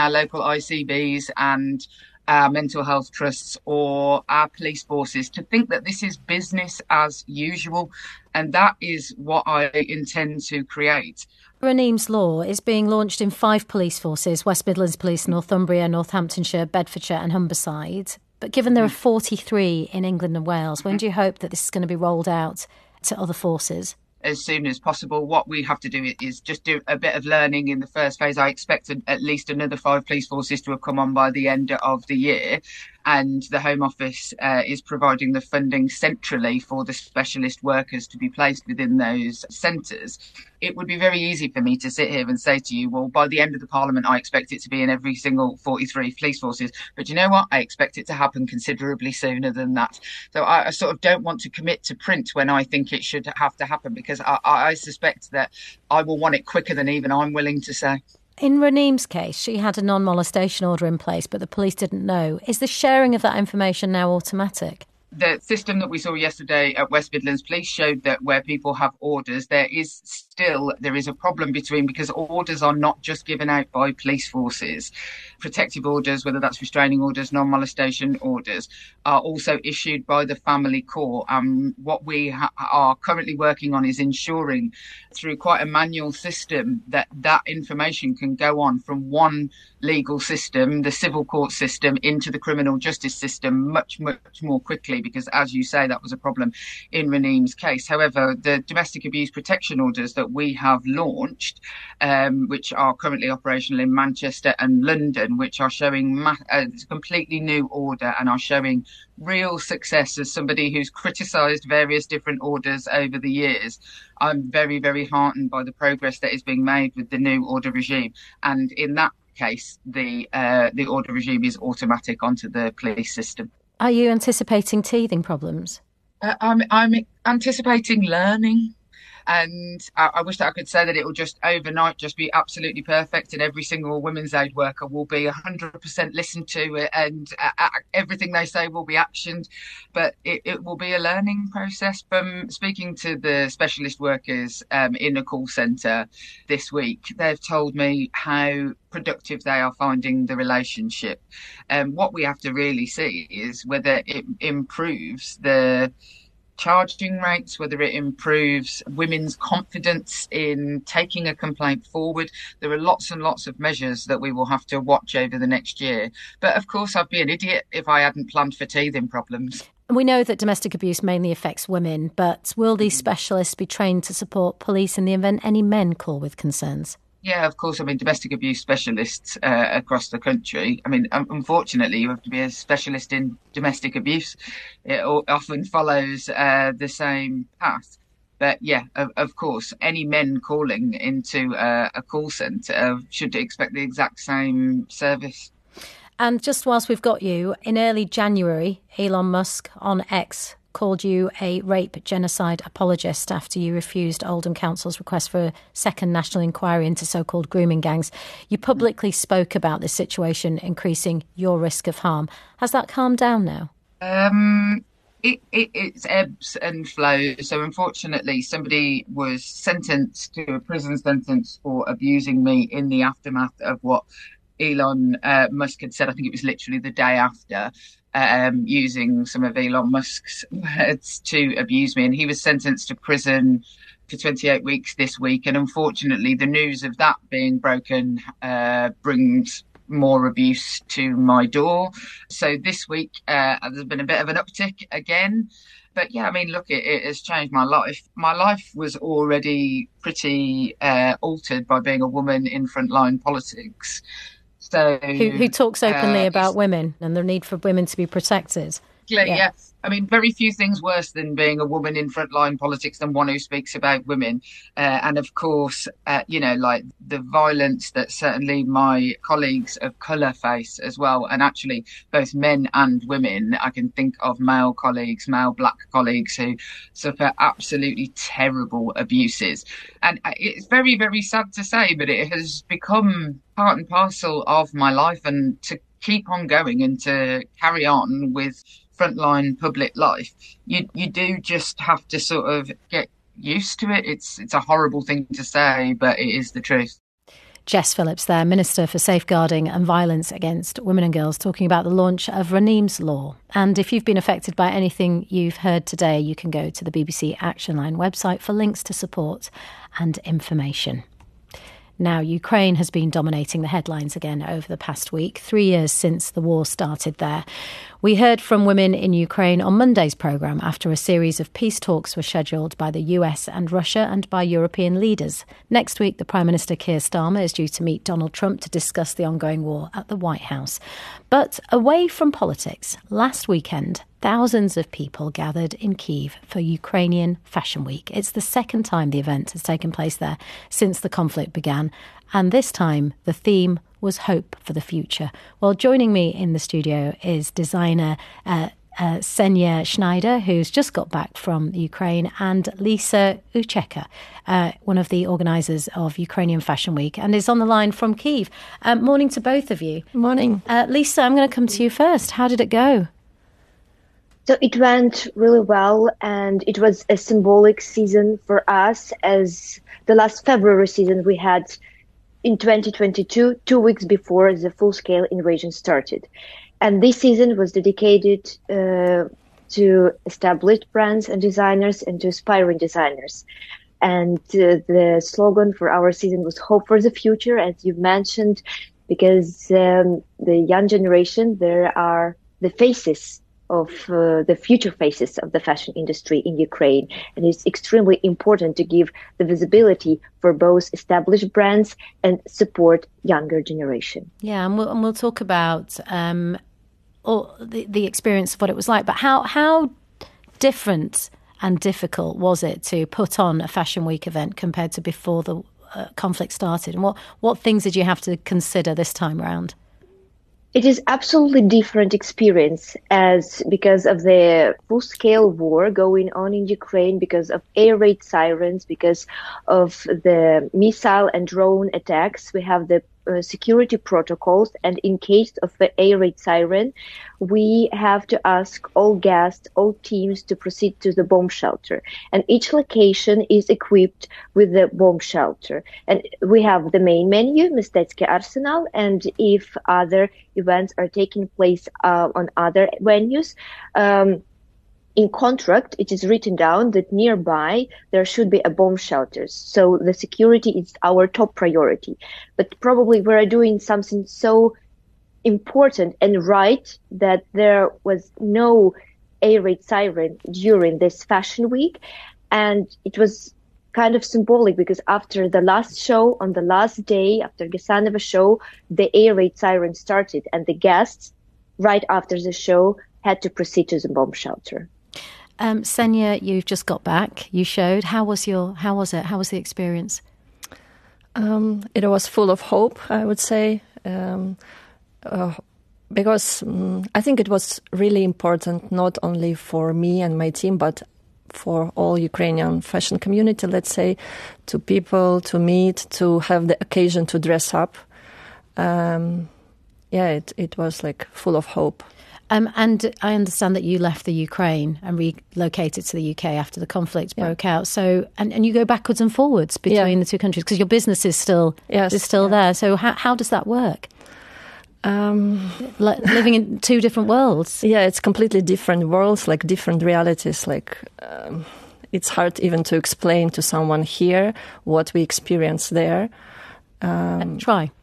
S6: ICBs and our mental health trusts or our police forces to think that this is business as usual. And that is what I intend to create.
S2: Raneem's Law is being launched in 5 police forces: West Midlands Police, Northumbria, Northamptonshire, Bedfordshire and Humberside. But given there are 43 in England and Wales, when do you hope that this is going to be rolled out to other forces?
S6: As soon as possible. What we have to do is just do a bit of learning in the first phase. I expect at least another 5 police forces to have come on by the end of the year. And the Home Office is providing the funding centrally for the specialist workers to be placed within those centres. It would be very easy for me to sit here and say to you, well, by the end of the Parliament, I expect it to be in every single 43 police forces. But you know what? I expect it to happen considerably sooner than that. So I sort of don't want to commit to print when I think it should have to happen, because I suspect that I will want it quicker than even I'm willing to say.
S2: In Raneem's case, she had a non-molestation order in place, but the police didn't know. Is the sharing of that information now automatic?
S6: The system that we saw yesterday at West Midlands Police showed that where people have orders, there is still still there is a problem because orders are not just given out by police forces. Protective orders, whether that's restraining orders, non-molestation orders, are also issued by the family court. What we are currently working on is ensuring through quite a manual system that information can go on from one legal system, the civil court system, into the criminal justice system much, much more quickly, because as you say, that was a problem in Raneem's case. However, the domestic abuse protection orders that we have launched, which are currently operational in Manchester and London, which are showing a completely new order and are showing real success. As somebody who's criticised various different orders over the years, I'm very, very heartened by the progress that is being made with the new order regime. And in that case, the order regime is automatic onto the police system.
S2: Are you anticipating teething problems?
S6: I'm anticipating learning. And I wish that I could say that it will just overnight just be absolutely perfect and every single women's aid worker will be 100% listened to and everything they say will be actioned. But it will be a learning process. From speaking to the specialist workers in a call centre this week, they've told me how productive they are finding the relationship. What we have to really see is whether it improves the charging rates, whether it improves women's confidence in taking a complaint forward. There are lots and lots of measures that we will have to watch over the next year. But of course, I'd be an idiot if I hadn't planned for teething problems.
S2: We know that domestic abuse mainly affects women, but will these specialists be trained to support police in the event any men call with concerns?
S6: Yeah, of course. I mean, domestic abuse specialists across the country. I mean, unfortunately, you have to be a specialist in domestic abuse. It often follows the same path. But yeah, of course, any men calling into a call centre should expect the exact same service.
S2: And just whilst we've got you, in early January, Elon Musk on X called you a rape genocide apologist after you refused Oldham Council's request for a second national inquiry into so-called grooming gangs. You publicly spoke about this situation increasing your risk of harm. Has that calmed down now?
S6: It's ebbs and flows. So unfortunately, somebody was sentenced to a prison sentence for abusing me in the aftermath of what Elon Musk had said. I think it was literally the day after. Using some of Elon Musk's words to abuse me. And he was sentenced to prison for 28 weeks this week. And unfortunately, the news of that being broken brings more abuse to my door. So this week, there's been a bit of an uptick again. But yeah, I mean, look, it has changed my life. My life was already pretty altered by being a woman in frontline politics. So,
S2: who talks openly about women and the need for women to be protected.
S6: Yeah. I mean, very few things worse than being a woman in frontline politics than one who speaks about women. And of course, like the violence that certainly my colleagues of colour face as well. And actually both men and women. I can think of male black colleagues who suffer absolutely terrible abuses. And it's very, very sad to say, but it has become part and parcel of my life, and to keep on going and to carry on with frontline public life, you do just have to sort of get used to it. It's a horrible thing to say, but it is the truth.
S2: Jess Phillips there, Minister for Safeguarding and Violence Against Women and Girls, talking about the launch of Raneem's Law. And if you've been affected by anything you've heard today, you can go to the BBC Action Line website for links to support and information. Now, Ukraine has been dominating the headlines again over the past week, 3 years since the war started there. We heard from women in Ukraine on Monday's programme after a series of peace talks were scheduled by the US and Russia and by European leaders. Next week, the Prime Minister Keir Starmer is due to meet Donald Trump to discuss the ongoing war at the White House. But away from politics, last weekend, thousands of people gathered in Kyiv for Ukrainian Fashion Week. It's the second time the event has taken place there since the conflict began. And this time, the theme was hope for the future. Well, joining me in the studio is designer Ksenia Schneider, who's just got back from Ukraine, and Lisa Ucheka, one of the organisers of Ukrainian Fashion Week, and is on the line from Kyiv. Morning to both of you.
S7: Morning.
S2: Lisa, I'm going to come to you first. How did it go?
S7: So it went really well, and it was a symbolic season for us, as the last February season we had in 2022, 2 weeks before the full-scale invasion started. And this season was dedicated to established brands and designers and to aspiring designers. And the slogan for our season was Hope for the Future, as you mentioned, because the young generation, there are the faces of the future faces of the fashion industry in Ukraine. And it's extremely important to give the visibility for both established brands and support younger generation.
S2: Yeah, and we'll talk about the experience of what it was like. But how different and difficult was it to put on a Fashion Week event compared to before the conflict started? And what things did you have to consider this time around?
S7: It is absolutely different experience because of the full-scale war going on in Ukraine, because of air raid sirens, because of the missile and drone attacks. We have the security protocols, and in case of the air raid siren, we have to ask all guests, all teams to proceed to the bomb shelter. And each location is equipped with the bomb shelter. And we have the main menu, Mistecki Arsenal, and if other events are taking place on other venues, in contract, it is written down that nearby there should be a bomb shelter. So the security is our top priority. But probably we are doing something so important and right that there was no air raid siren during this fashion week. And it was kind of symbolic because after the last show, on the last day, after Gasanova show, the air raid siren started and the guests, right after the show, had to proceed to the bomb shelter.
S2: Senya, you've just got back. You showed. How was it? How was the experience?
S8: It was full of hope, I would say, because I think it was really important, not only for me and my team, but for all Ukrainian fashion community, let's say, to people to meet, to have the occasion to dress up. It was like full of hope.
S2: And I understand that you left the Ukraine and relocated to the UK after the conflict broke out. So, and you go backwards and forwards between the two countries because your business is still there. So how does that work? Living in two different worlds.
S8: Yeah, it's completely different worlds, like different realities. Like it's hard even to explain to someone here what we experience there.
S2: Try.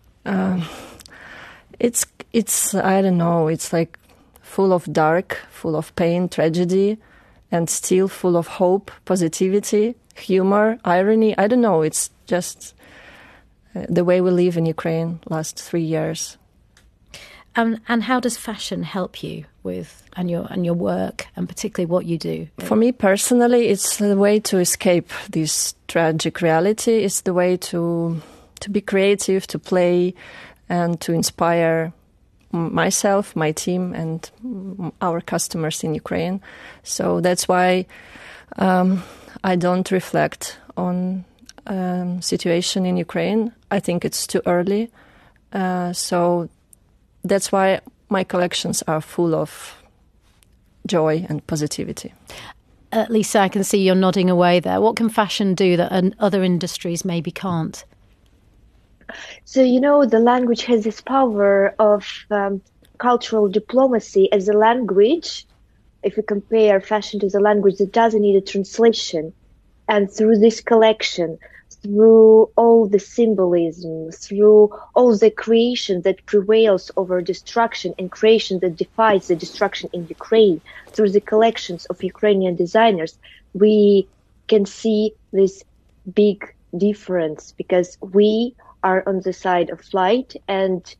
S8: It's I don't know. It's like full of dark, full of pain, tragedy, and still full of hope, positivity, humor, irony. I don't know. It's just the way we live in Ukraine last 3 years.
S2: And how does fashion help you with and your work, and particularly what you do?
S8: For me personally, it's the way to escape this tragic reality. It's the way to be creative, to play, and to inspire myself, my team, and our customers in Ukraine. So that's why I don't reflect on situation in Ukraine. I think it's too early. So that's why my collections are full of joy and positivity.
S2: Lisa, I can see you're nodding away there. What can fashion do that other industries maybe can't?
S7: So, the language has this power of cultural diplomacy as a language. If you compare fashion to the language that doesn't need a translation, and through this collection, through all the symbolism, through all the creation that prevails over destruction and creation that defies the destruction in Ukraine, through the collections of Ukrainian designers, we can see this big difference because we are on the side of light, and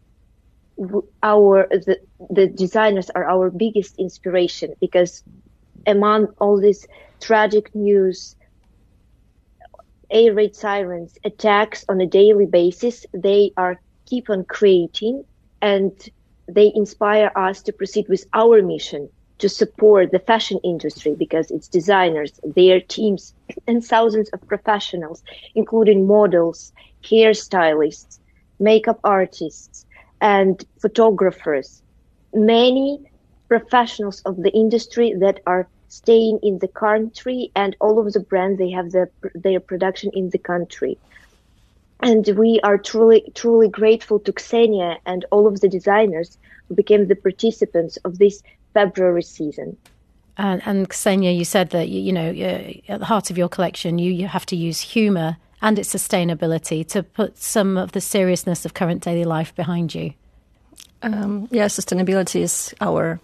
S7: the designers are our biggest inspiration because among all this tragic news, air raid sirens, attacks on a daily basis, they keep on creating, and they inspire us to proceed with our mission to support the fashion industry because it's designers, their teams, and thousands of professionals, including models, hairstylists, makeup artists, and photographers. Many professionals of the industry that are staying in the country, and all of the brands, they have their production in the country. And we are truly grateful to Ksenia and all of the designers who became the participants of this February season.
S2: And Ksenia, you said that, at the heart of your collection, you have to use humour and its sustainability to put some of the seriousness of current daily life behind you.
S8: Sustainability is our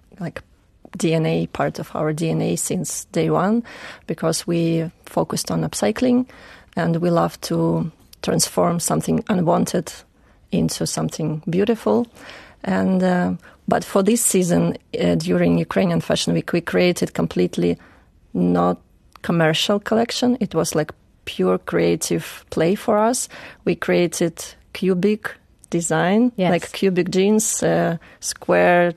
S8: DNA, part of our DNA since day one, because we focused on upcycling and we love to transform something unwanted into something beautiful. And but for this season, during Ukrainian Fashion Week, we created completely not commercial collection. It was like pure creative play for us. We created cubic design, like cubic jeans, square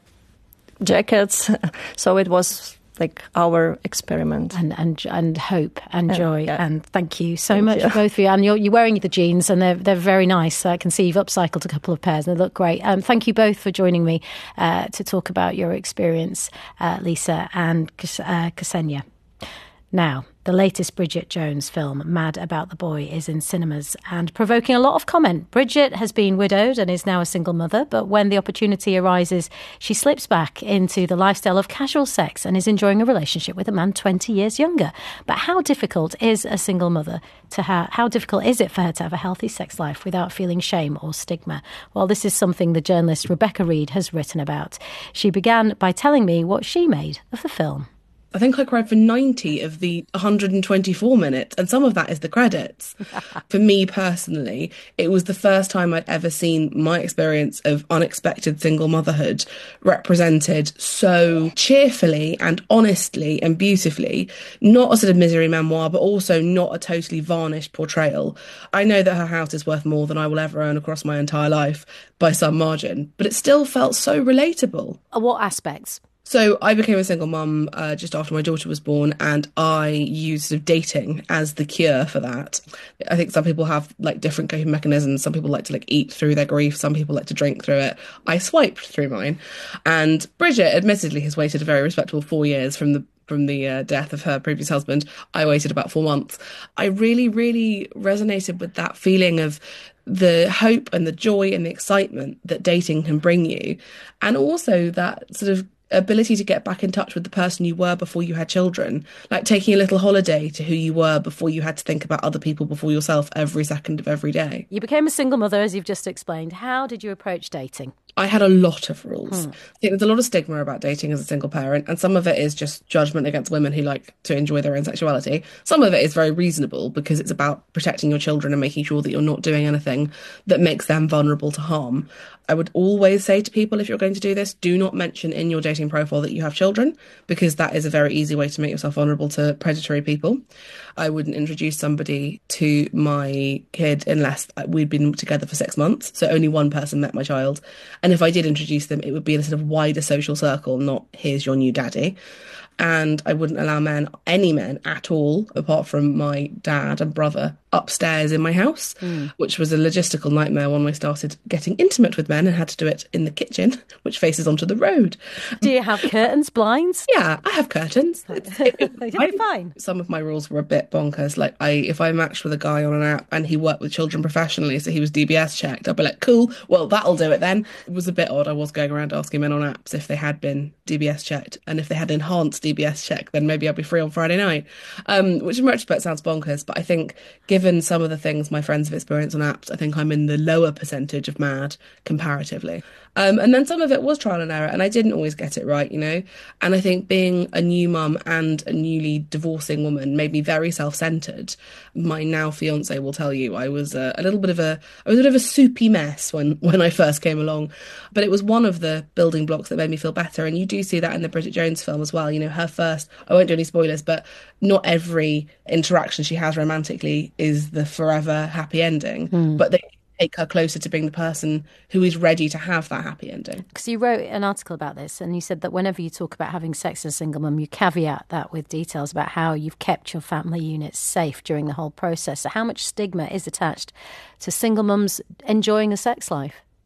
S8: jackets. So it was like our experiment.
S2: And hope and joy. Yeah. And thank you so much, both of you. And you're wearing the jeans and they're very nice. I can see you've upcycled a couple of pairs and they look great. Thank you both for joining me to talk about your experience, Lisa and Ksenia. Now, the latest Bridget Jones film, Mad About the Boy, is in cinemas and provoking a lot of comment. Bridget has been widowed and is now a single mother, but when the opportunity arises, she slips back into the lifestyle of casual sex and is enjoying a relationship with a man 20 years younger. But how difficult is a single mother how difficult is it for her to have a healthy sex life without feeling shame or stigma? Well, this is something the journalist Rebecca Reed has written about. She began by telling me what she made of the film.
S9: I think I cried for 90 of the 124 minutes, and some of that is the credits. For me personally, it was the first time I'd ever seen my experience of unexpected single motherhood represented so cheerfully and honestly and beautifully, not a sort of misery memoir, but also not a totally varnished portrayal. I know that her house is worth more than I will ever earn across my entire life by some margin, but it still felt so relatable.
S2: What aspects?
S9: So I became a single mum just after my daughter was born, and I used sort of dating as the cure for that. I think some people have different coping mechanisms. Some people like to eat through their grief. Some people like to drink through it. I swiped through mine. And Bridget admittedly has waited a very respectable 4 years from the death of her previous husband. I waited about 4 months. I really, really resonated with that feeling of the hope and the joy and the excitement that dating can bring you. And also that sort of ability to get back in touch with the person you were before you had children, like taking a little holiday to who you were before you had to think about other people before yourself every second of every day.
S2: You became a single mother, as you've just explained. How did you approach dating?
S9: I had a lot of rules. I think there's a lot of stigma about dating as a single parent, and some of it is just judgment against women who like to enjoy their own sexuality. Some of it is very reasonable because it's about protecting your children and making sure that you're not doing anything that makes them vulnerable to harm. I would always say to people, if you're going to do this, do not mention in your dating profile that you have children, because that is a very easy way to make yourself vulnerable to predatory people. I wouldn't introduce somebody to my kid unless we'd been together for 6 months. So only one person met my child. And if I did introduce them, it would be in a sort of wider social circle, not here's your new daddy. And I wouldn't allow any men at all, apart from my dad and brother, upstairs in my house, which was a logistical nightmare when I started getting intimate with men and had to do it in the kitchen, which faces onto the road.
S2: Do you have curtains, blinds?
S9: Yeah, I have curtains.
S2: You're fine.
S9: Some of my rules were a bit bonkers. If I matched with a guy on an app and he worked with children professionally, so he was DBS checked, I'd be like, cool, well, that'll do it then. It was a bit odd. I was going around asking men on apps if they had been DBS checked, and if they had enhanced DBS check, then maybe I'll be free on Friday night, which in retrospect sounds bonkers, but I think given some of the things my friends have experienced on apps, I think I'm in the lower percentage of mad comparatively. And then some of it was trial and error, and I didn't always get it right, and I think being a new mum and a newly divorcing woman made me very self-centered. My now fiance will tell you I was a bit of a soupy mess when I first came along, but it was one of the building blocks that made me feel better. And you do see that in the Bridget Jones film as well. Her first, I won't do any spoilers, but not every interaction she has romantically is the forever happy ending, but they take her closer to being the person who is ready to have that happy ending.
S2: Because you wrote an article about this, and you said that whenever you talk about having sex as a single mum, you caveat that with details about how you've kept your family unit safe during the whole process. So how much stigma is attached to single mums enjoying a sex life?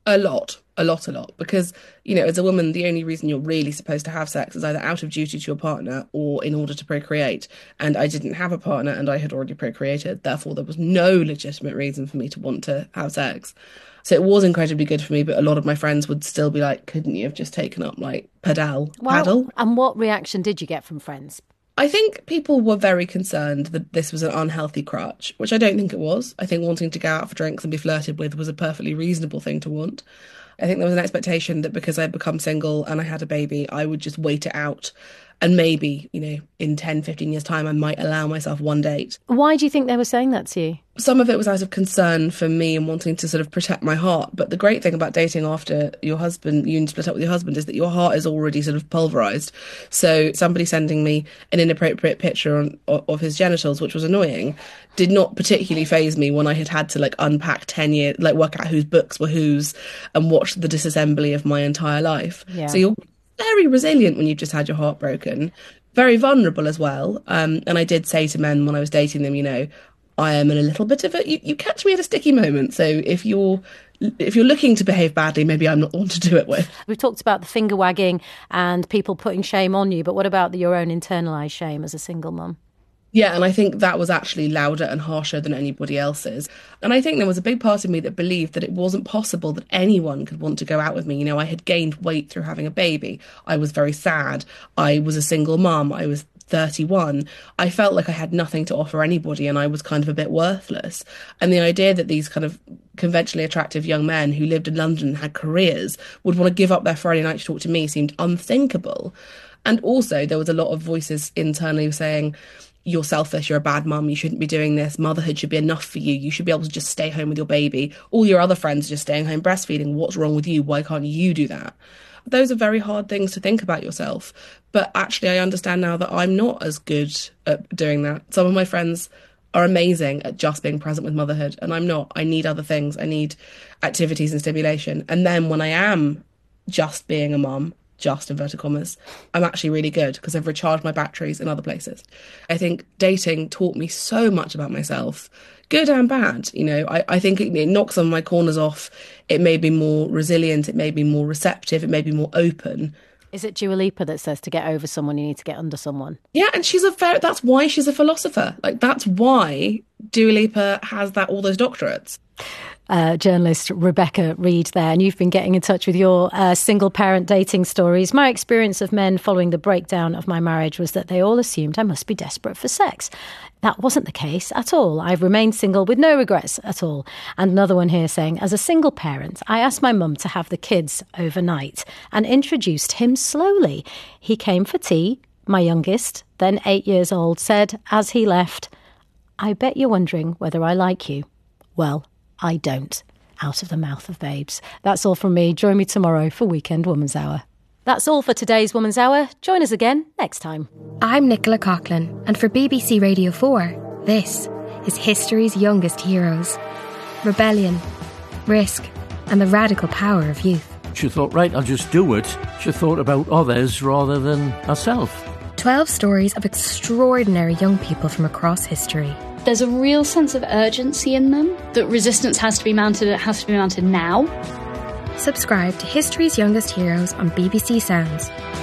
S9: A lot. Because, you know, as a woman, the only reason you're really supposed to have sex is either out of duty to your partner or in order to procreate. And I didn't have a partner and I had already procreated. Therefore, there was no legitimate reason for me to want to have sex. So it was incredibly good for me, but a lot of my friends would still be like, couldn't you have just taken up like paddle?
S2: And what reaction did you get from friends?
S9: I think people were very concerned that this was an unhealthy crutch, which I don't think it was. I think wanting to go out for drinks and be flirted with was a perfectly reasonable thing to want. I think there was an expectation that because I'd become single and I had a baby, I would just wait it out. And maybe, you know, in 10, 15 years' time, I might allow myself one date.
S2: Why do you think they were saying that to you?
S9: Some of it was out of concern for me and wanting to sort of protect my heart. But the great thing about dating after you split up with your husband, is that your heart is already sort of pulverised. So somebody sending me an inappropriate picture of his genitals, which was annoying, did not particularly faze me when I had to like unpack 10 years, like work out whose books were whose and watch the disassembly of my entire life. Yeah. So you're very resilient when you've just had your heart broken, very vulnerable as well. And I did say to men when I was dating them, you know, I am in a little bit of you catch me at a sticky moment. So if you're looking to behave badly, maybe I'm not the one to do it with.
S2: We've talked about the finger wagging and people putting shame on you, but what about your own internalised shame as a single mum?
S9: Yeah, and I think that was actually louder and harsher than anybody else's. And I think there was a big part of me that believed that it wasn't possible that anyone could want to go out with me. You know, I had gained weight through having a baby. I was very sad. I was a single mum. I was 31. I felt like I had nothing to offer anybody and I was kind of a bit worthless. And the idea that these kind of conventionally attractive young men who lived in London and had careers would want to give up their Friday night to talk to me seemed unthinkable. And also there was a lot of voices internally saying, you're selfish, you're a bad mum, you shouldn't be doing this, motherhood should be enough for you should be able to just stay home with your baby, all your other friends are just staying home breastfeeding, what's wrong with you, why can't you do that? Those are very hard things to think about yourself, but actually I understand now that I'm not as good at doing that. Some of my friends are amazing at just being present with motherhood and I'm not. I need other things, I need activities and stimulation, and then when I am just being a mum, just inverted commas, I'm actually really good because I've recharged my batteries in other places. I think dating taught me so much about myself, good and bad. You know, I think it knocked some of my corners off. It made me more resilient. It made me more receptive. It made me more open.
S2: Is it Dua Lipa that says to get over someone, you need to get under someone?
S9: Yeah, and that's why she's a philosopher. Like, that's why Dua Lipa has all those doctorates.
S2: Journalist Rebecca Reed there, and you've been getting in touch with your single parent dating stories. My experience of men following the breakdown of my marriage was that they all assumed I must be desperate for sex. That wasn't the case at all. I've remained single with no regrets at all. And another one here saying, as a single parent, I asked my mum to have the kids overnight and introduced him slowly. He came for tea. My youngest, then 8 years old, said as he left, I bet you're wondering whether I like you. Well, I don't. Out of the mouth of babes. That's all from me. Join me tomorrow for Weekend Woman's Hour. That's all for today's Woman's Hour. Join us again next time.
S1: I'm Nicola Coughlan, and for BBC Radio 4, this is history's youngest heroes. Rebellion, risk, and the radical power of youth.
S10: She thought, right, I'll just do it. She thought about others rather than herself.
S1: 12 stories of extraordinary young people from across history.
S11: There's a real sense of urgency in them, that resistance has to be mounted, it has to be mounted now.
S1: Subscribe to History's Youngest Heroes on BBC Sounds.